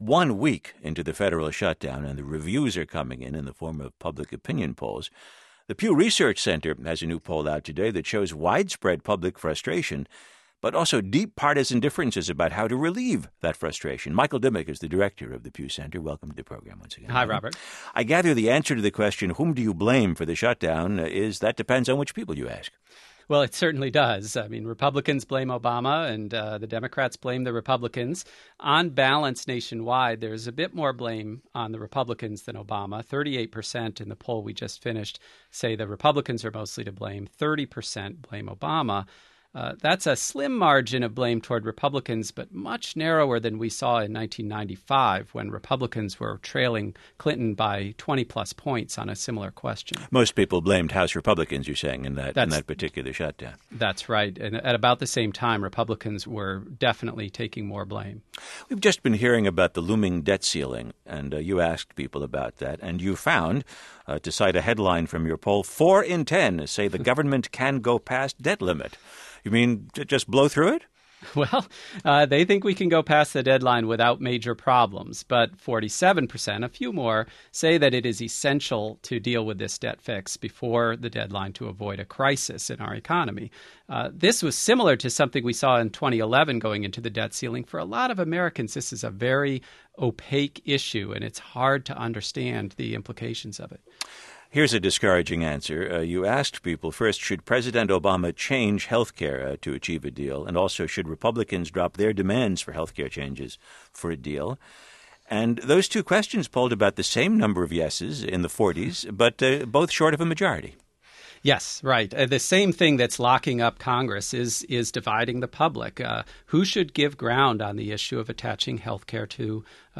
1 week into the federal shutdown, and the reviews are coming in the form of public opinion polls. The Pew Research Center has a new poll out today that shows widespread public frustration, but also deep partisan differences about how to relieve that frustration. Michael Dimick is the director of the Pew Center. Welcome to the program once again. Hi, Robert. I gather the answer to the question, whom do you blame for the shutdown, is that depends on which people you ask. Well, it certainly does. I mean, Republicans blame Obama and the Democrats blame the Republicans. On balance nationwide, there's a bit more blame on the Republicans than Obama. 38% in the poll we just finished say the Republicans are mostly to blame. 30% blame Obama. That's a slim margin of blame toward Republicans, but much narrower than we saw in 1995 when Republicans were trailing Clinton by 20-plus points on a similar question. Most people blamed House Republicans, you're saying, in that particular shutdown. That's right. And at about the same time, Republicans were definitely taking more blame. We've just been hearing about the looming debt ceiling, and you asked people about that, and you found, to cite a headline from your poll, 4 in 10 say the government can go past debt limit. You mean just blow through it? Well, they think we can go past the deadline without major problems, but 47%, a few more, say that it is essential to deal with this debt fix before the deadline to avoid a crisis in our economy. This was similar to something we saw in 2011 going into the debt ceiling. For a lot of Americans, this is a very opaque issue, and it's hard to understand the implications of it. Here's a discouraging answer. You asked people, first, should President Obama change health care to achieve a deal? And also, should Republicans drop their demands for health care changes for a deal? And those two questions polled about the same number of yeses in the 40s, but both short of a majority. Yes, right. The same thing that's locking up Congress is dividing the public. Who should give ground on the issue of attaching health care to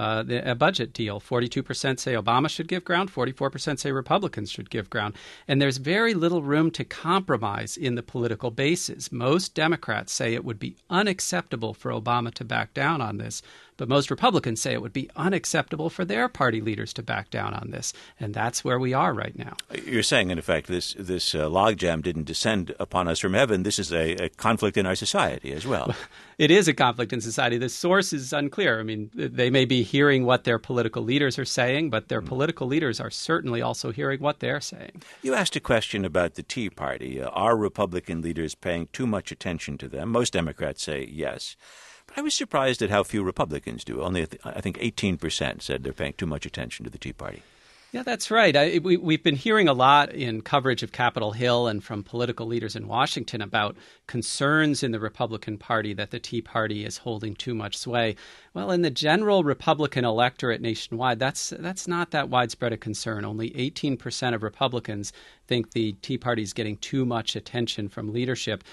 a budget deal? 42% say Obama should give ground. 44% say Republicans should give ground. And there's very little room to compromise in the political bases. Most Democrats say it would be unacceptable for Obama to back down on this. But most Republicans say it would be unacceptable for their party leaders to back down on this. And that's where we are right now. You're saying, in effect, this logjam didn't descend upon us from heaven. This is a conflict in our society as well. It is a conflict in society. The source is unclear. I mean, they may be hearing what their political leaders are saying, but their political leaders are certainly also hearing what they're saying. You asked a question about the Tea Party. Are Republican leaders paying too much attention to them? Most Democrats say yes. But I was surprised at how few Republicans do. Only, I think, 18% said they're paying too much attention to the Tea Party. Yeah, that's right. We've been hearing a lot in coverage of Capitol Hill and from political leaders in Washington about concerns in the Republican Party that the Tea Party is holding too much sway. Well, in the general Republican electorate nationwide, that's not that widespread a concern. Only 18% of Republicans think the Tea Party is getting too much attention from leadership.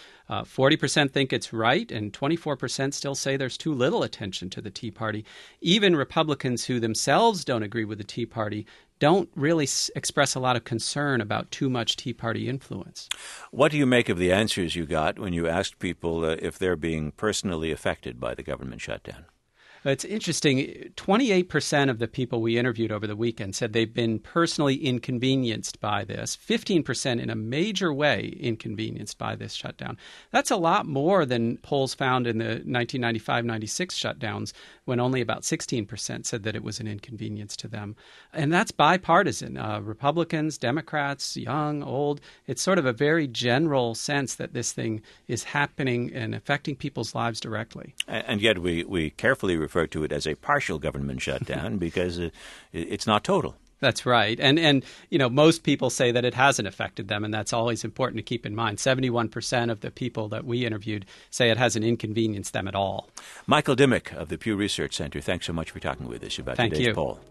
40% think it's right, and 24% still say there's too little attention to the Tea Party. Even Republicans who themselves don't agree with the Tea Party don't really express a lot of concern about too much Tea Party influence. What do you make of the answers you got when you asked people if they're being personally affected by the government shutdown? It's interesting. 28% of the people we interviewed over the weekend said they've been personally inconvenienced by this. 15% in a major way inconvenienced by this shutdown. That's a lot more than polls found in the 1995-96 shutdowns, when only about 16% said that it was an inconvenience to them. And that's bipartisan. Republicans, Democrats, young, old. It's sort of a very general sense that this thing is happening and affecting people's lives directly. And yet we carefully refer to it as a partial government shutdown because it's not total. That's right. And most people say that it hasn't affected them, and that's always important to keep in mind. 71% of the people that we interviewed say it hasn't inconvenienced them at all. Michael Dimick of the Pew Research Center, thanks so much for talking with us about today's poll.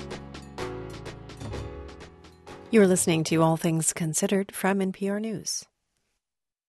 You're listening to All Things Considered from NPR News.